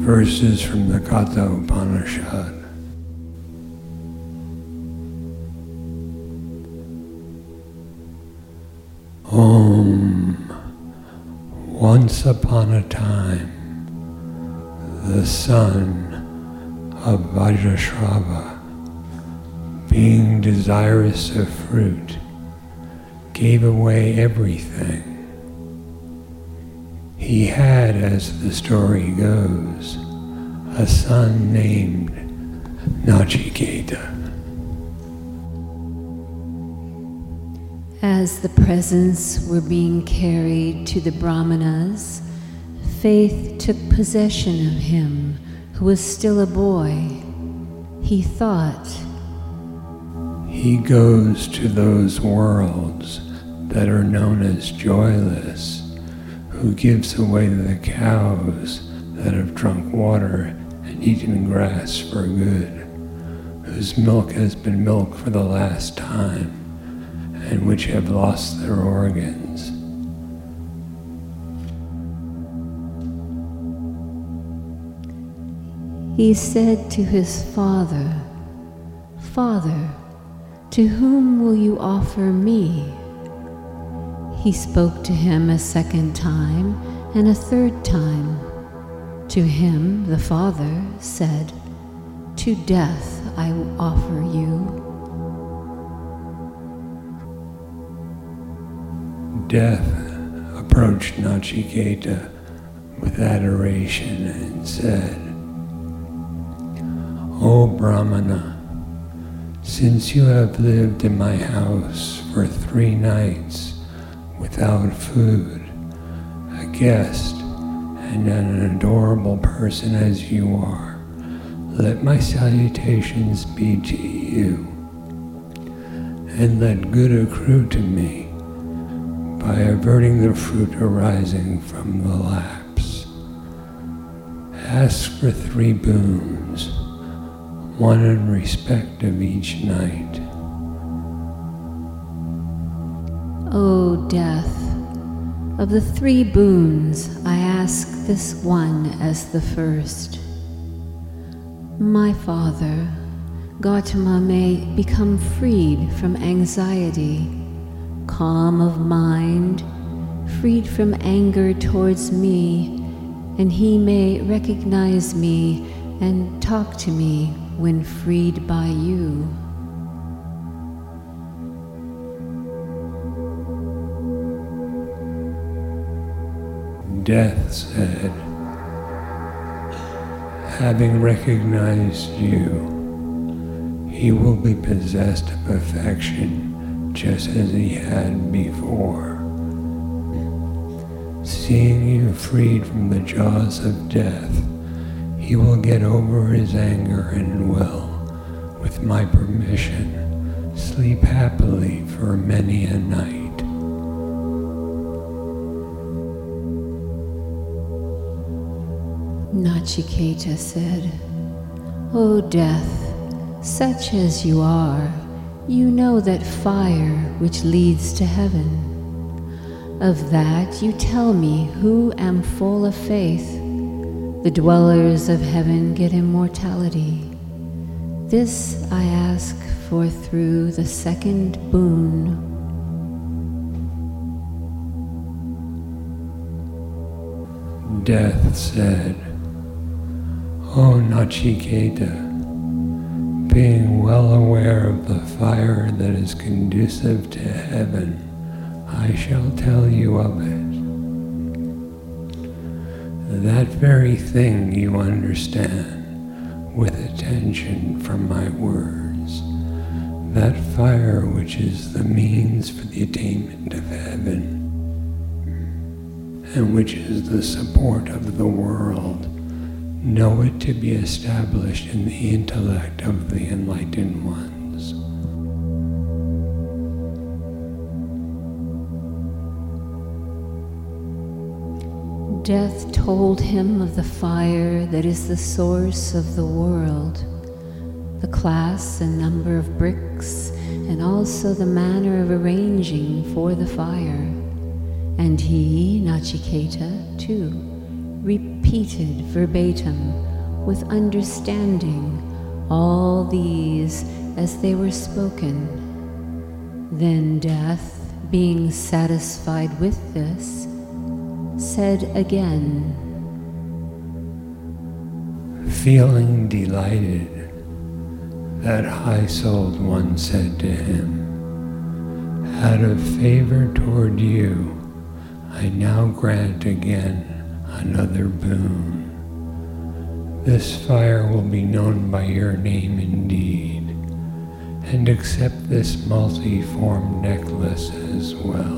Verses from the Katha Upanishad. Om. Once upon a time, the son of Vajrashrava, being desirous of fruit, gave away everything. He had, as the story goes, a son named Nachiketa. As the presents were being carried to the Brahmanas, faith took possession of him who was still a boy. He thought, he goes to those worlds that are known as joyless, who gives away the cows that have drunk water and eaten grass for good, whose milk has been milk for the last time, and which have lost their organs. He said to his father, "Father, to whom will you offer me?" He spoke to him a second time and a third time. To him the father said, "To death I will offer you." Death approached Nachiketa with adoration and said, "O Brahmana, since you have lived in my house for 3 nights without food, a guest and an adorable person as you are, let my salutations be to you, and let good accrue to me by averting the fruit arising from the lapse. Ask for 3 boons, one in respect of each night." O death, of the 3 boons I ask this one as the first. My father, Gautama, may become freed from anxiety, calm of mind, freed from anger towards me, and he may recognize me and talk to me when freed by you. Death said, "Having recognized you, he will be possessed of affection just as he had before. Seeing you freed from the jaws of death, he will get over his anger and will, with my permission, sleep happily for many a night." Nachiketa said, "O death, such as you are, you know that fire which leads to heaven. Of that you tell me who am full of faith. The dwellers of heaven get immortality. This I ask for through the second boon." Death said, "O Nachiketa, being well aware of the fire that is conducive to heaven, I shall tell you of it. That very thing you understand with attention from my words, that fire which is the means for the attainment of heaven, and which is the support of the world, know it to be established in the intellect of the enlightened ones." Death told him of the fire that is the source of the world, the class and number of bricks, and also the manner of arranging for the fire. And he, Nachiketa, too, repeated verbatim with understanding all these as they were spoken. Then Death, being satisfied with this, said again, feeling delighted, that high-souled one said to him, out of favor toward you, I now grant again another boon. This fire will be known by your name indeed, and accept this multi-form necklace as well.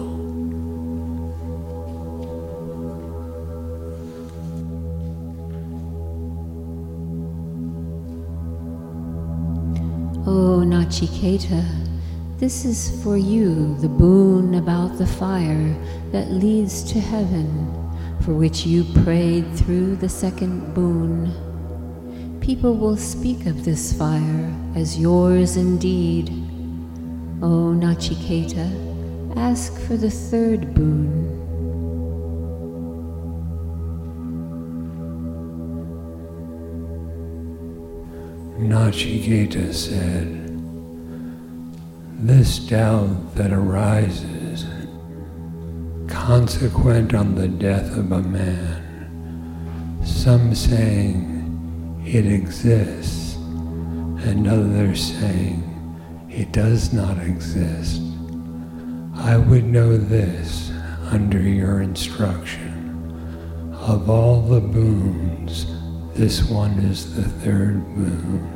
O Nachiketa, this is for you the boon about the fire that leads to heaven, for which you prayed through the second boon. People will speak of this fire as yours indeed. O Nachiketa, ask for the third boon. Nachiketa said, this doubt that arises, consequent on the death of a man, some saying it exists, and others saying it does not exist. I would know this under your instruction. Of all the boons, this one is the third boon.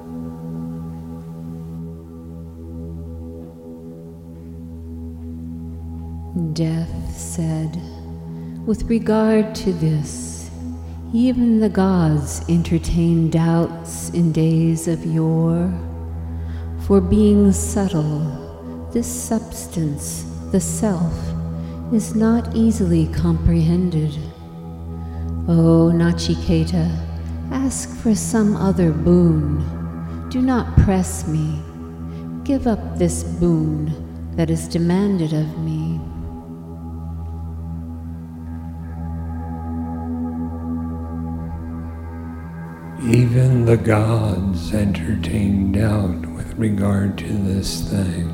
Death said, with regard to this, even the gods entertained doubts in days of yore. For being subtle, this substance, the self, is not easily comprehended. O Nachiketa, ask for some other boon. Do not press me. Give up this boon that is demanded of me. Even the gods entertain doubt with regard to this thing.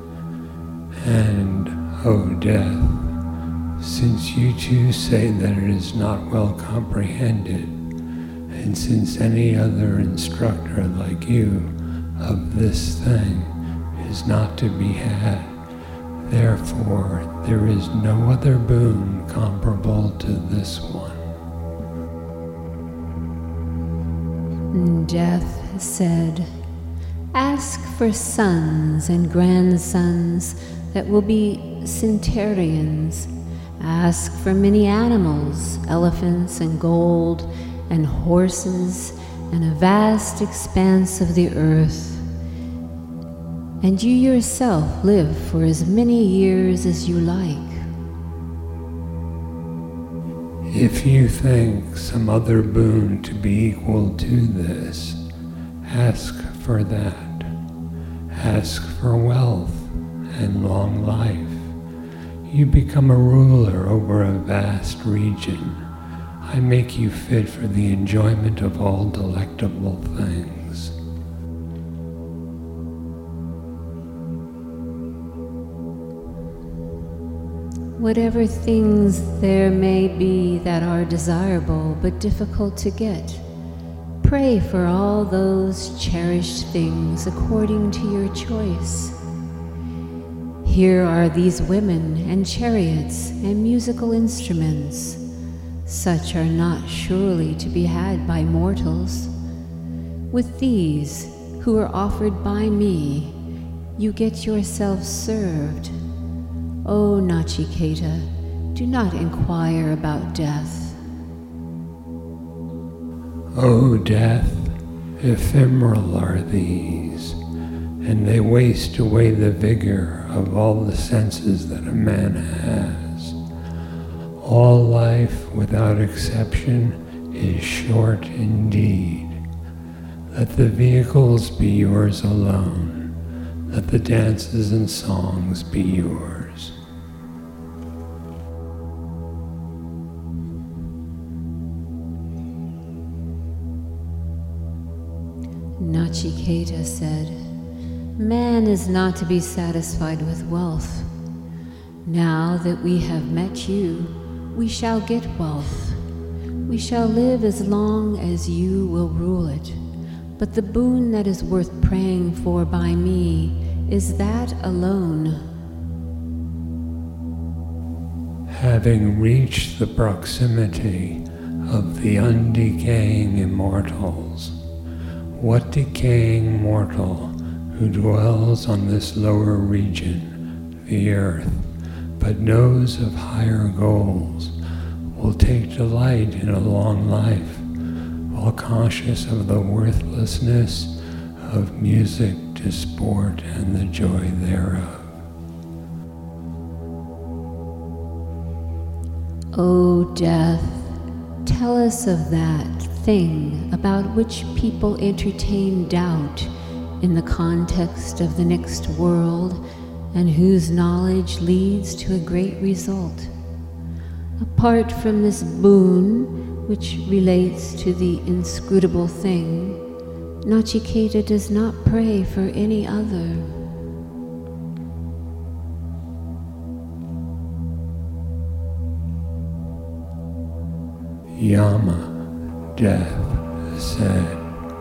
And, O Death, since you too say that it is not well comprehended, and since any other instructor like you of this thing is not to be had, therefore there is no other boon comparable to this one. Death said, ask for sons and grandsons that will be centurions. Ask for many animals, elephants and gold, and horses, and a vast expanse of the earth. And you yourself live for as many years as you like. If you think some other boon to be equal to this, ask for that. Ask for wealth and long life. You become a ruler over a vast region. I make you fit for the enjoyment of all delectable things. Whatever things there may be that are desirable but difficult to get, pray for all those cherished things according to your choice. Here are these women and chariots and musical instruments. Such are not surely to be had by mortals. With these, who are offered by me, you get yourself served. O Nachiketa, do not inquire about death. O Death, ephemeral are these, and they waste away the vigor of all the senses that a man has. All life, without exception, is short indeed. Let the vehicles be yours alone. Let the dances and songs be yours. Nachiketa said, "Man is not to be satisfied with wealth. Now that we have met you, we shall get wealth. We shall live as long as you will rule it. But the boon that is worth praying for by me is that alone." Having reached the proximity of the undecaying immortals, what decaying mortal who dwells on this lower region, the earth, but knows of higher goals, will take delight in a long life, while conscious of the worthlessness of music to sport and the joy thereof. O death, tell us of that thing about which people entertain doubt in the context of the next world, and whose knowledge leads to a great result. Apart from this boon, which relates to the inscrutable thing, Nachiketa does not pray for any other. Yama, death, said,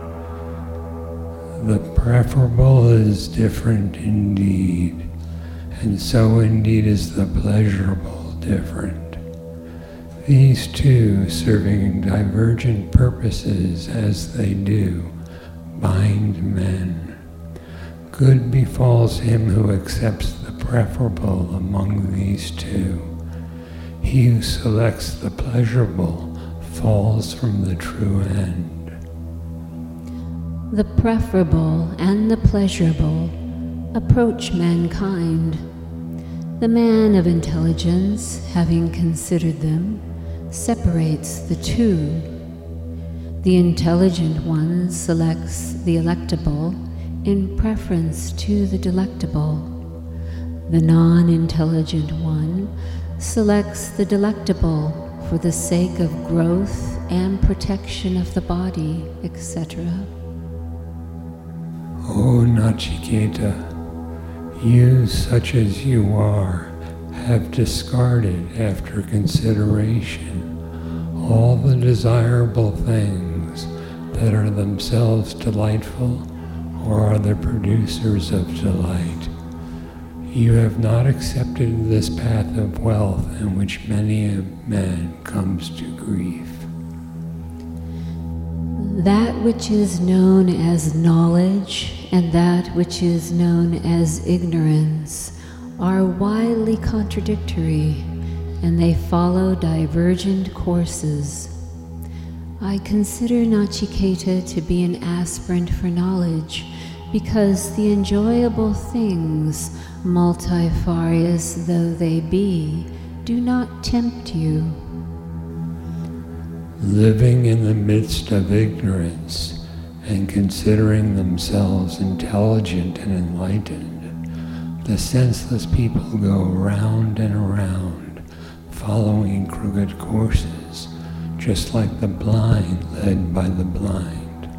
"The preferable is different indeed, and so indeed is the pleasurable different. These two, serving divergent purposes as they do, bind men. Good befalls him who accepts the preferable among these two. He who selects the pleasurable falls from the true end." The preferable and the pleasurable approach mankind. The man of intelligence, having considered them, separates the two. The intelligent one selects the electable in preference to the delectable. The non-intelligent one selects the delectable for the sake of growth and protection of the body, etc. O Nachiketa, you such as you are have discarded after consideration all the desirable things that are themselves delightful or are the producers of delight. You have not accepted this path of wealth in which many a man comes to grief. That which is known as knowledge and that which is known as ignorance are widely contradictory, and they follow divergent courses. I consider Nachiketa to be an aspirant for knowledge because the enjoyable things, multifarious though they be, do not tempt you. Living in the midst of ignorance and considering themselves intelligent and enlightened, the senseless people go round and around, following crooked courses, just like the blind led by the blind.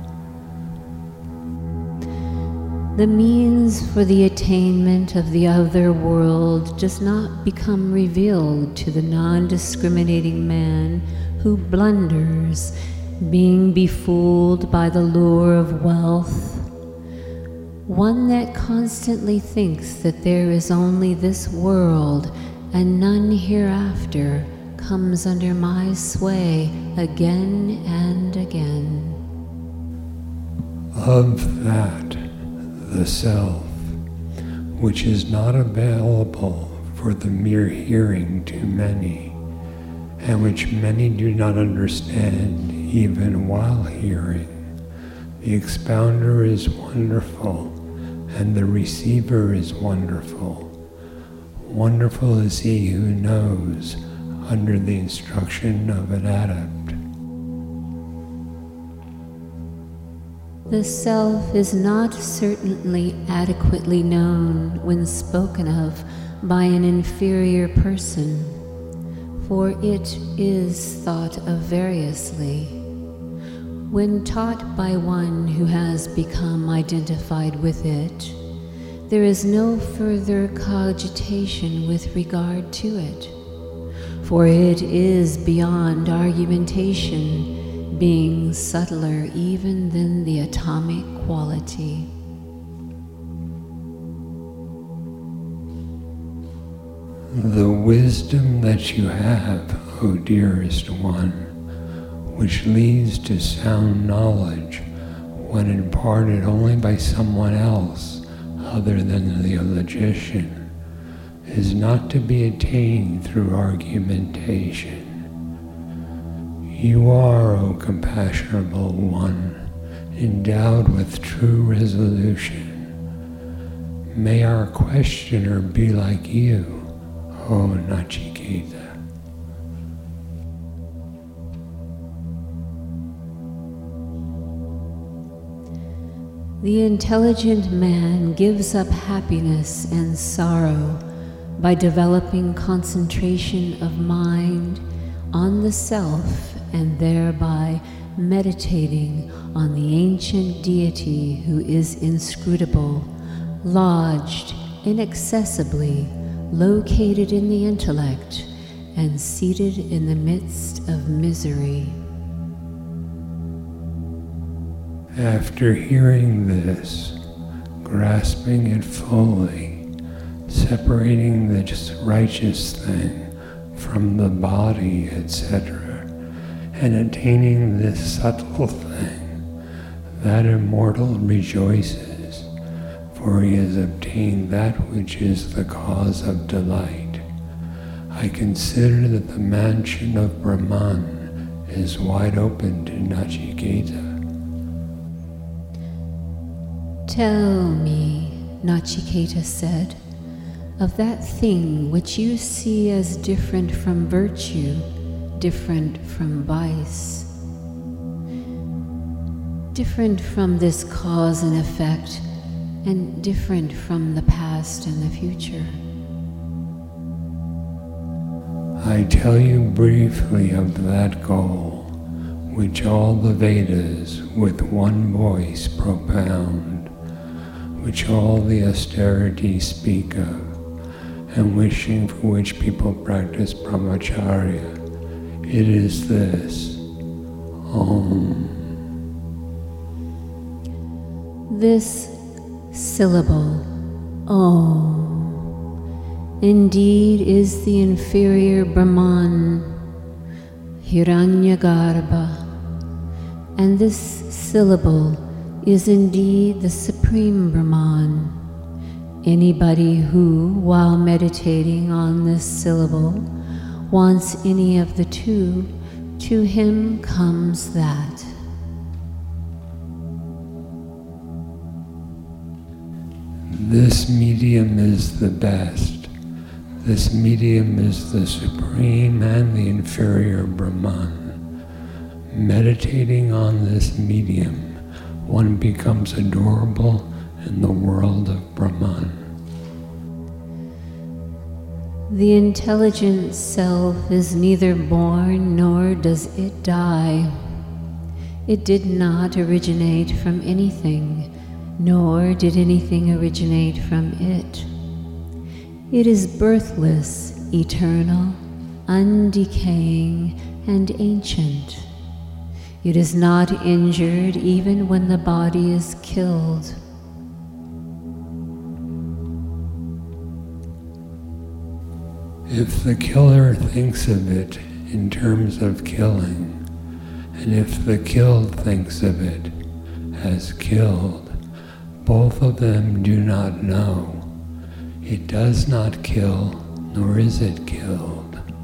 The means for the attainment of the other world does not become revealed to the non-discriminating man who blunders, being befooled by the lure of wealth. One that constantly thinks that there is only this world and none hereafter comes under my sway again and again. Of that, the self, which is not available for the mere hearing to many, and which many do not understand even while hearing. The expounder is wonderful, and the receiver is wonderful. Wonderful is he who knows under the instruction of an adept. The self is not certainly adequately known when spoken of by an inferior person, for it is thought of variously. When taught by one who has become identified with it, there is no further cogitation with regard to it, for it is beyond argumentation, being subtler even than the atomic quality. The wisdom that you have, O dearest one, which leads to sound knowledge when imparted only by someone else other than the logician, is not to be attained through argumentation. You are, O compassionable one, endowed with true resolution. May our questioner be like you, O Nachiketa. The intelligent man gives up happiness and sorrow by developing concentration of mind on the self and thereby meditating on the ancient deity who is inscrutable, lodged inaccessibly, located in the intellect, and seated in the midst of misery. After hearing this, grasping it fully, separating the righteous thing from the body, etc., and attaining this subtle thing, that immortal rejoices, for he has obtained that which is the cause of delight. I consider that the mansion of Brahman is wide open to Nachiketa. Tell me, Nachiketa said, of that thing which you see as different from virtue, different from vice, different from this cause and effect, and different from the past and the future. I tell you briefly of that goal, which all the Vedas with one voice propound, which all the austerities speak of, and wishing for which people practice brahmacharya. It is this: Om. This syllable, Om, indeed is the inferior Brahman, Hiranyagarbha, and this syllable is indeed the Supreme Brahman. Anybody who, while meditating on this syllable, wants any of the two, to him comes that. This medium is the best. This medium is the Supreme and the inferior Brahman. Meditating on this medium, one becomes adorable in the world of Brahman. The intelligent self is neither born nor does it die. It did not originate from anything, nor did anything originate from it. It is birthless, eternal, undecaying, and ancient. It is not injured even when the body is killed. If the killer thinks of it in terms of killing, and if the killed thinks of it as killed, both of them do not know. It does not kill, nor is it killed.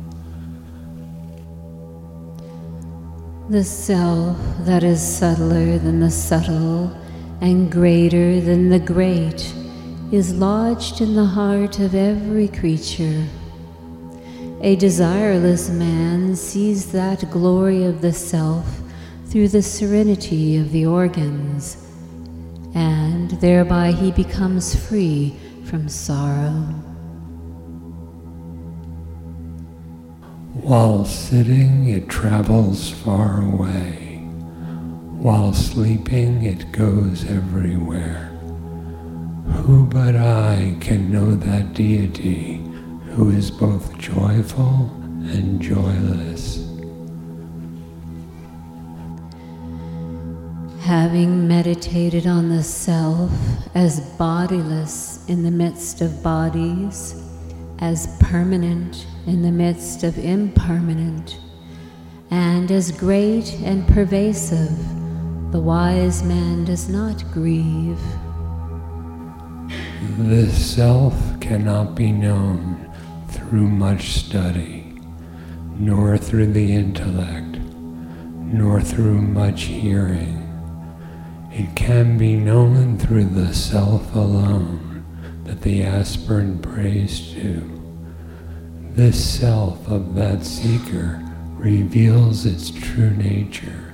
The self that is subtler than the subtle and greater than the great is lodged in the heart of every creature. A desireless man sees that glory of the self through the serenity of the organs, and thereby he becomes free from sorrow. While sitting, it travels far away. While sleeping, it goes everywhere. Who but I can know that deity who is both joyful and joyless? Having meditated on the self as bodiless in the midst of bodies, as permanent in the midst of impermanent, and as great and pervasive, the wise man does not grieve. The self cannot be known through much study, nor through the intellect, nor through much hearing. It can be known through the self alone that the aspirant prays to. This self of that seeker reveals its true nature.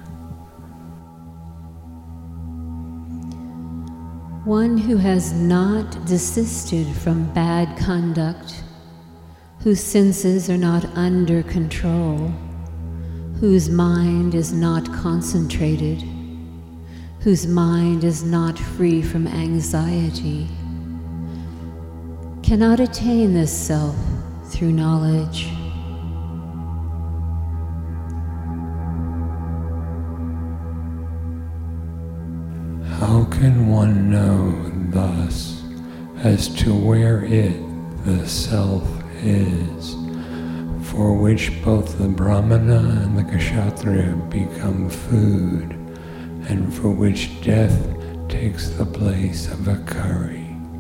One who has not desisted from bad conduct, whose senses are not under control, whose mind is not concentrated, whose mind is not free from anxiety, cannot attain this self through knowledge. How can one know thus as to where it, the self, is, for which both the Brahmana and the Kshatriya become food, and for which death takes the place of a curry?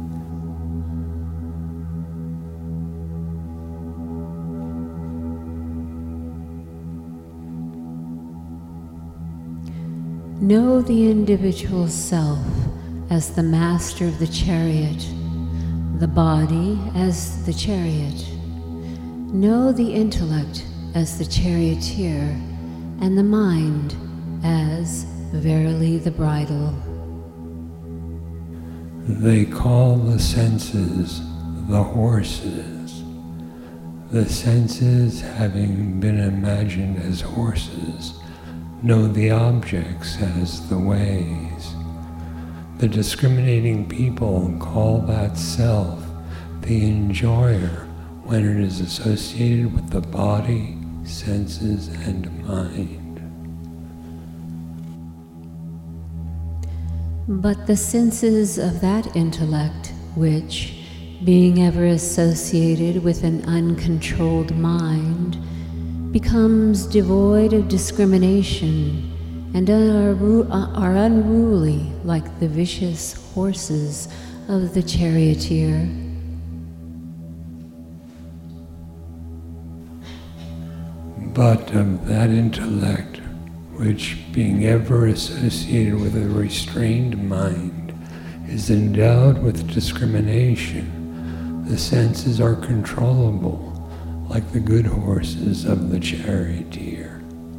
Know the individual self as the master of the chariot, the body as the chariot. Know the intellect as the charioteer, and the mind as verily the bridle. They call the senses the horses. The senses, having been imagined as horses, know the objects as the ways. The discriminating people call that self the enjoyer when it is associated with the body, senses, and mind. But the senses of that intellect, which, being ever associated with an uncontrolled mind, becomes devoid of discrimination and are unruly like the vicious horses of the charioteer. But of that intellect, which, being ever associated with a restrained mind, is endowed with discrimination, the senses are controllable, like the good horses of the charioteer.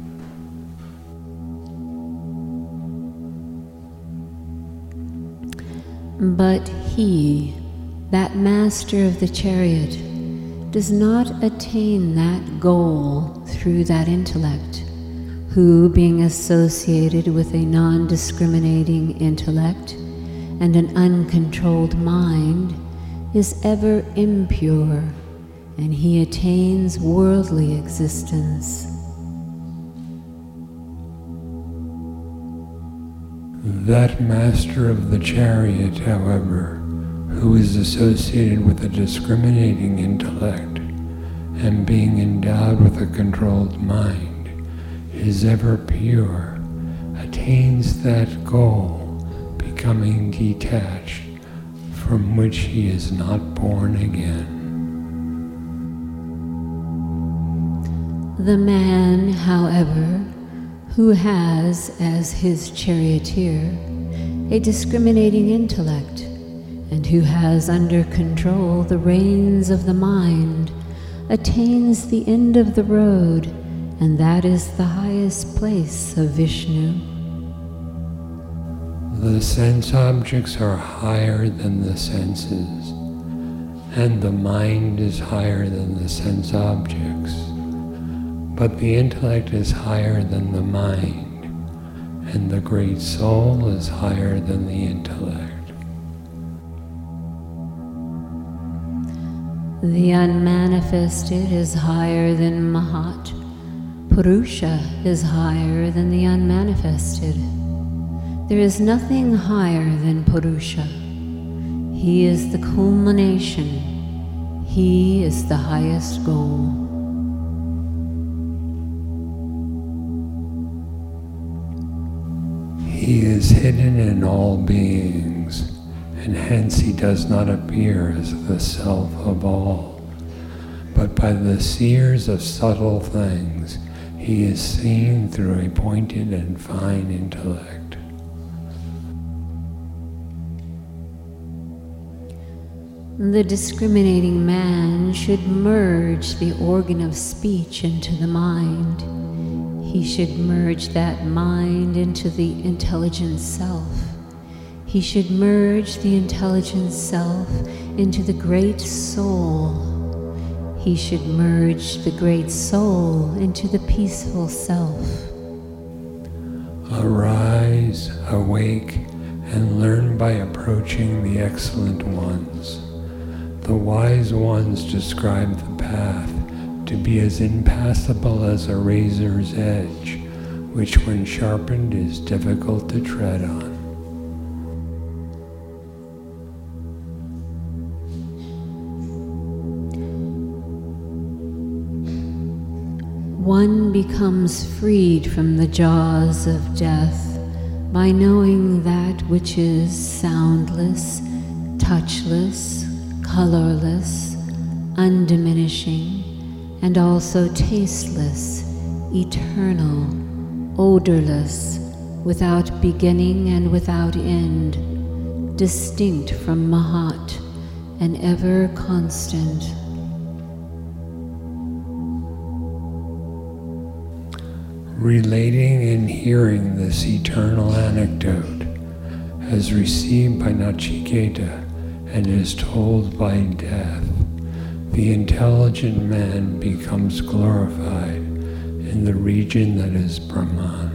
But he, that master of the chariot, does not attain that goal through that intellect, who, being associated with a non-discriminating intellect and an uncontrolled mind, is ever impure, and he attains worldly existence. That master of the chariot, however, who is associated with a discriminating intellect and being endowed with a controlled mind, is ever pure, attains that goal, becoming detached, from which he is not born again. The man, however, who has as his charioteer a discriminating intellect, and who has under control the reins of the mind, attains the end of the road, and that is the highest place of Vishnu. The sense objects are higher than the senses, and the mind is higher than the sense objects. But the intellect is higher than the mind, and the great soul is higher than the intellect. The unmanifested is higher than Mahat. Purusha is higher than the unmanifested. There is nothing higher than Purusha. He is the culmination. He is the highest goal. He is hidden in all beings, and hence he does not appear as the self of all. But by the seers of subtle things, he is seen through a pointed and fine intellect. The discriminating man should merge the organ of speech into the mind. He should merge that mind into the intelligent self. He should merge the intelligent self into the great soul. He should merge the great soul into the peaceful self. Arise, awake, and learn by approaching the excellent ones. The wise ones describe the path to be as impassable as a razor's edge, which when sharpened is difficult to tread on. One becomes freed from the jaws of death by knowing that which is soundless, touchless, colorless, undiminishing, and also tasteless, eternal, odorless, without beginning and without end, distinct from Mahat, and ever constant. Relating and hearing this eternal anecdote, as received by Nachiketa and is told by death, the intelligent man becomes glorified in the region that is Brahman.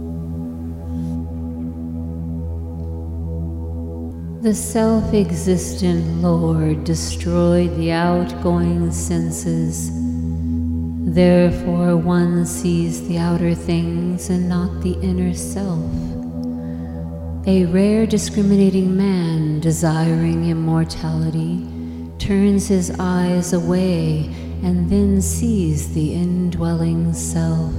The self-existent Lord destroyed the outgoing senses. Therefore one sees the outer things and not the inner self. A rare discriminating man desiring immortality turns his eyes away and then sees the indwelling self.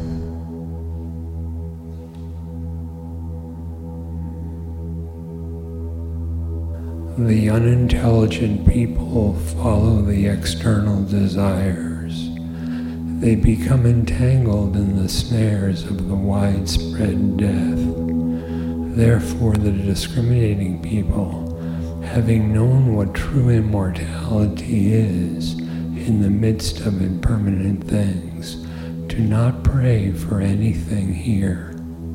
The unintelligent people follow the external desires. They become entangled in the snares of the widespread death. Therefore, the discriminating people, having known what true immortality is in the midst of impermanent things, do not pray for anything here.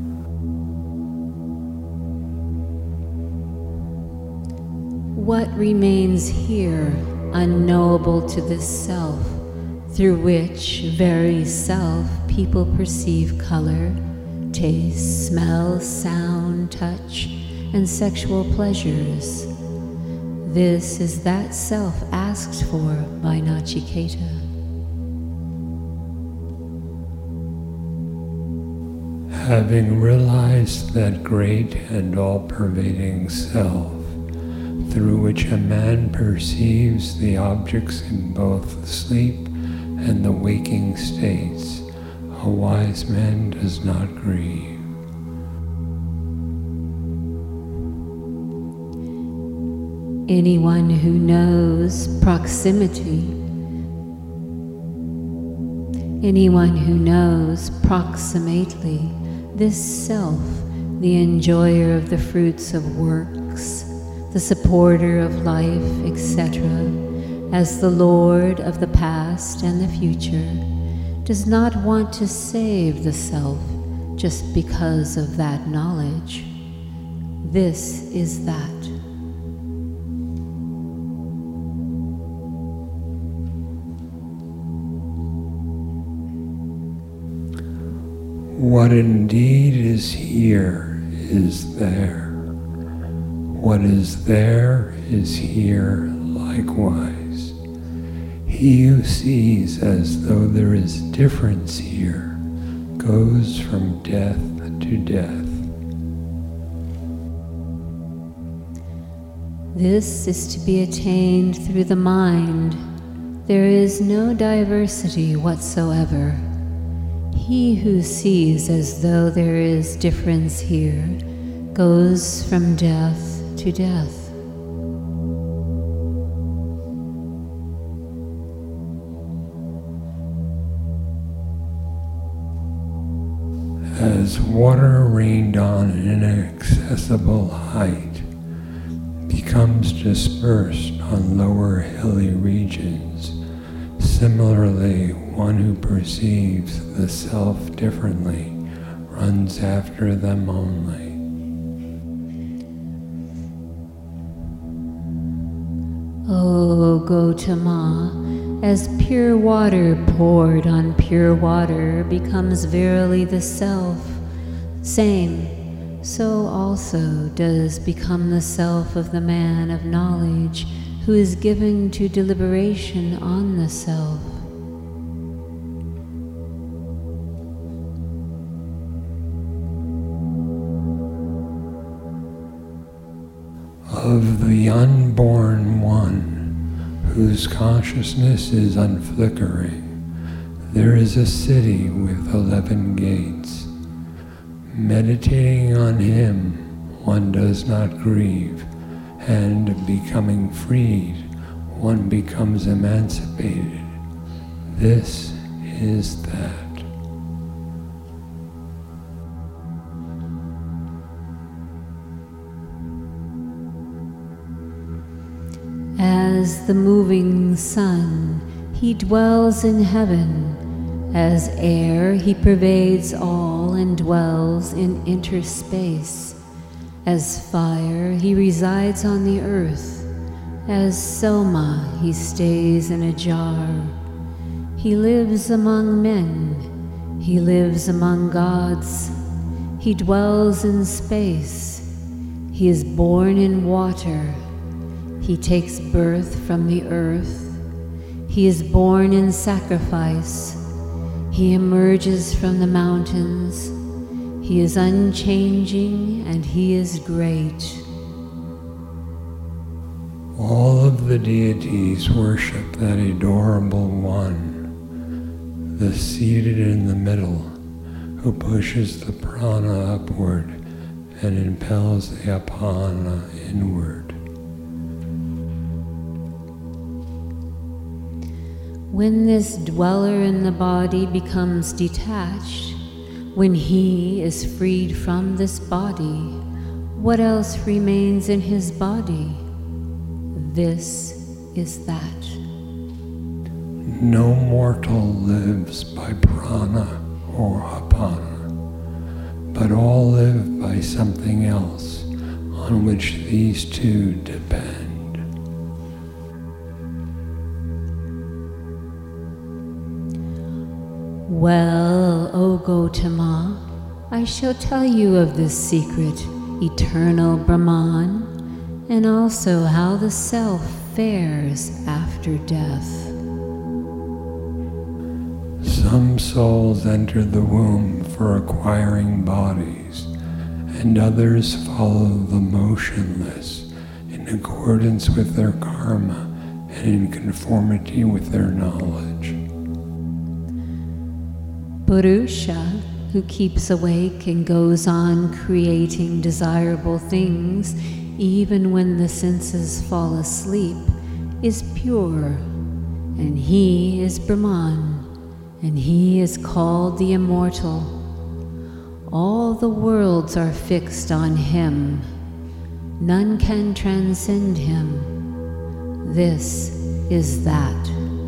What remains here, unknowable to this self, through which very self people perceive color, taste, smell, sound, touch, and sexual pleasures. This is that self asked for by Nachiketa. Having realized that great and all-pervading self, through which a man perceives the objects in both sleep and the waking states, a wise man does not grieve. Anyone who knows proximity, anyone who knows proximately this self, the enjoyer of the fruits of works, the supporter of life, etc., as the Lord of the past and the future, does not want to save the self just because of that knowledge. This is that. What indeed is here is there. What is there is here likewise. He who sees as though there is difference here goes from death to death. This is to be attained through the mind. There is no diversity whatsoever. He who sees as though there is difference here goes from death to death. As water rained on an inaccessible height becomes dispersed on lower hilly regions, similarly, one who perceives the self differently runs after them only. O Gautama, as pure water poured on pure water becomes verily the self, same, so also does become the self of the man of knowledge who is given to deliberation on the self. Of the unborn one, whose consciousness is unflickering, there is a city with 11 gates. Meditating on him, one does not grieve, and becoming freed, one becomes emancipated. This is that. As the moving sun, he dwells in heaven. As air, he pervades all and dwells in interspace. As fire, he resides on the earth. As soma, he stays in a jar. He lives among men. He lives among gods. He dwells in space. He is born in water. He takes birth from the earth. He is born in sacrifice. He emerges from the mountains. He is unchanging and he is great. All of the deities worship that adorable one, the seated in the middle, who pushes the prana upward and impels the apana inward. When this dweller in the body becomes detached, when he is freed from this body, what else remains in his body? This is that. No mortal lives by prana or apana, but all live by something else on which these two depend. Well, O Gautama, I shall tell you of this secret, eternal Brahman, and also how the self fares after death. Some souls enter the womb for acquiring bodies, and others follow the motionless in accordance with their karma and in conformity with their knowledge. Purusha, who keeps awake and goes on creating desirable things even when the senses fall asleep, is pure, and he is Brahman, and he is called the immortal. All the worlds are fixed on him. None can transcend him. This is that.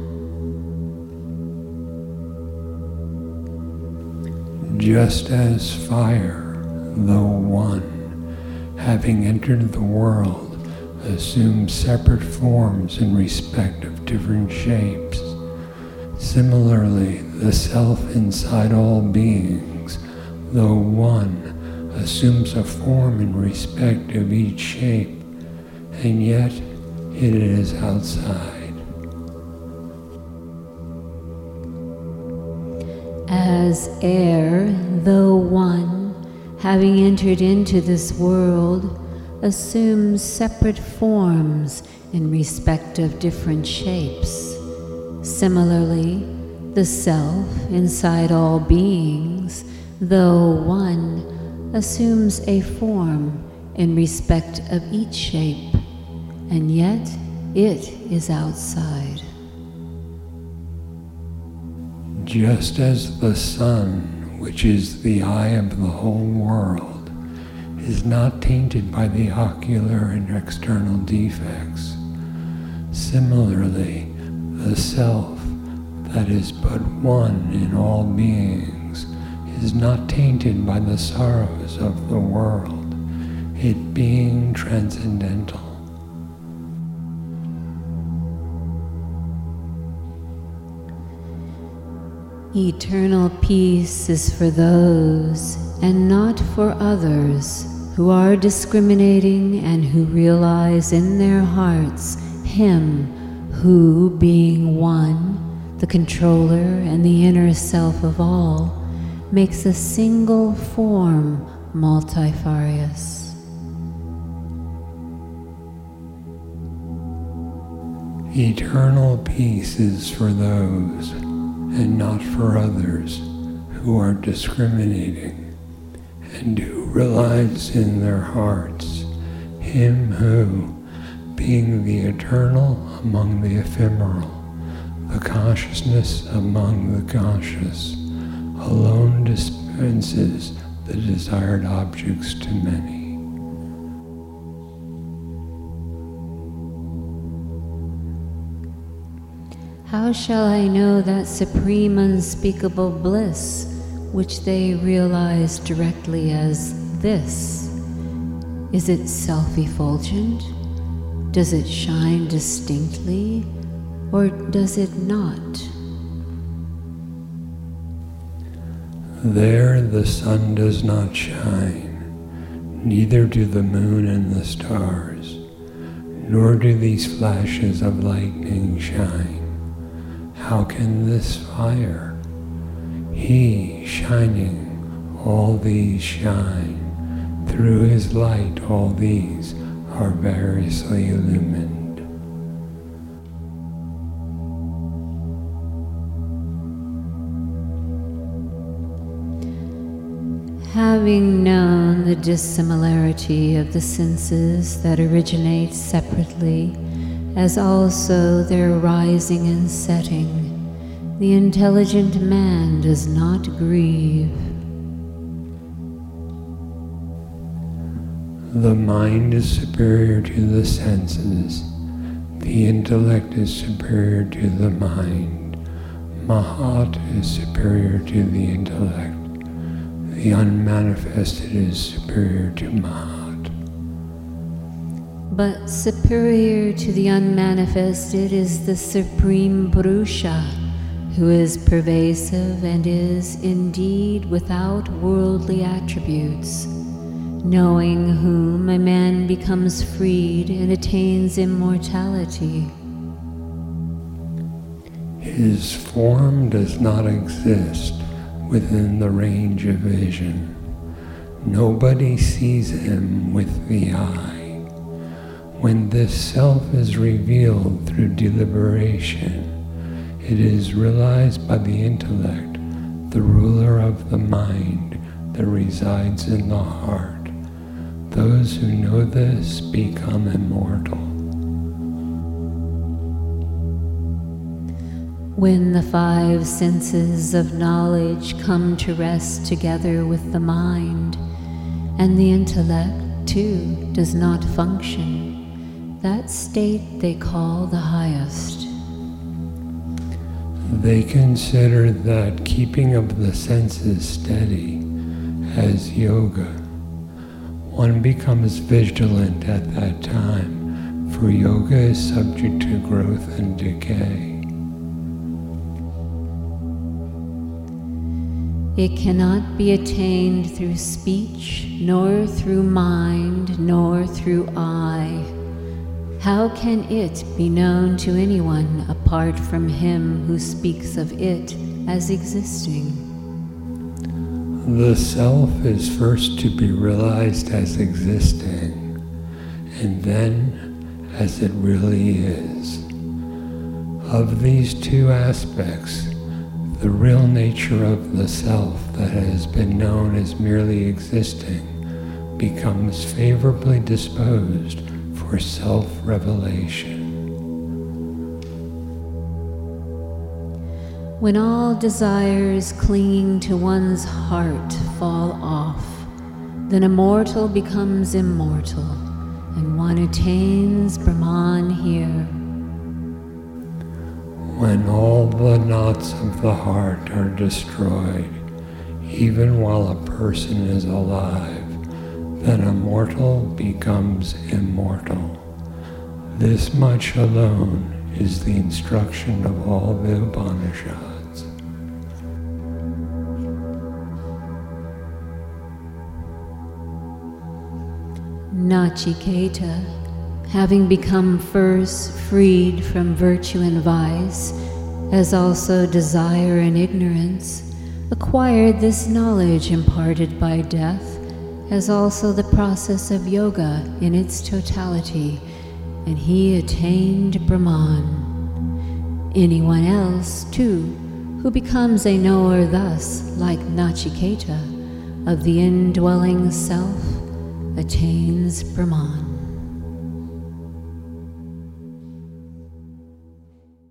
Just as fire, though one, having entered the world, assumes separate forms in respect of different shapes, similarly the self inside all beings, though one, assumes a form in respect of each shape, and yet it is outside. As air, though one, having entered into this world, assumes separate forms in respect of different shapes. Similarly, the self inside all beings, though one, assumes a form in respect of each shape, and yet it is outside. Just as the sun, which is the eye of the whole world, is not tainted by the ocular and external defects, similarly, the self, that is but one in all beings, is not tainted by the sorrows of the world, it being transcendental. Eternal peace is for those, and not for others, who are discriminating and who realize in their hearts Him who, being one, the controller and the inner self of all, makes a single form multifarious. Eternal peace is for those, and not for others, who are discriminating, and who realize in their hearts Him who, being the eternal among the ephemeral, the consciousness among the conscious, alone dispenses the desired objects to many. How shall I know that supreme unspeakable bliss, which they realize directly as this? Is it self-effulgent? Does it shine distinctly, or does it not? There the sun does not shine, neither do the moon and the stars, nor do these flashes of lightning shine. How can this fire? He, shining, all these shine. Through His light all these are variously illumined. Having known the dissimilarity of the senses that originate separately, as also their rising and setting, the intelligent man does not grieve. The mind is superior to the senses. The intellect is superior to the mind. Mahat is superior to the intellect. The unmanifested is superior to Mahat. But superior to the unmanifested is the Supreme Purusha, who is pervasive and is indeed without worldly attributes, knowing whom a man becomes freed and attains immortality. His form does not exist within the range of vision. Nobody sees Him with the eye. When this self is revealed through deliberation, it is realized by the intellect, the ruler of the mind that resides in the heart. Those who know this become immortal. When the five senses of knowledge come to rest together with the mind, and the intellect, too, does not function, that state they call the highest. They consider that keeping of the senses steady as yoga. One becomes vigilant at that time, for yoga is subject to growth and decay. It cannot be attained through speech, nor through mind, nor through eye. How can it be known to anyone apart from him who speaks of it as existing? The self is first to be realized as existing, and then as it really is. Of these two aspects, the real nature of the self that has been known as merely existing becomes favorably disposed for self-revelation. When all desires clinging to one's heart fall off, then a mortal becomes immortal, and one attains Brahman here. When all the knots of the heart are destroyed, even while a person is alive, then a mortal becomes immortal. This much alone is the instruction of all the Upanishads. Nachiketa, having become first freed from virtue and vice, as also desire and ignorance, acquired this knowledge imparted by death, as also the process of yoga in its totality, and he attained Brahman. Anyone else, too, who becomes a knower thus, like Nachiketa, of the indwelling self, attains Brahman.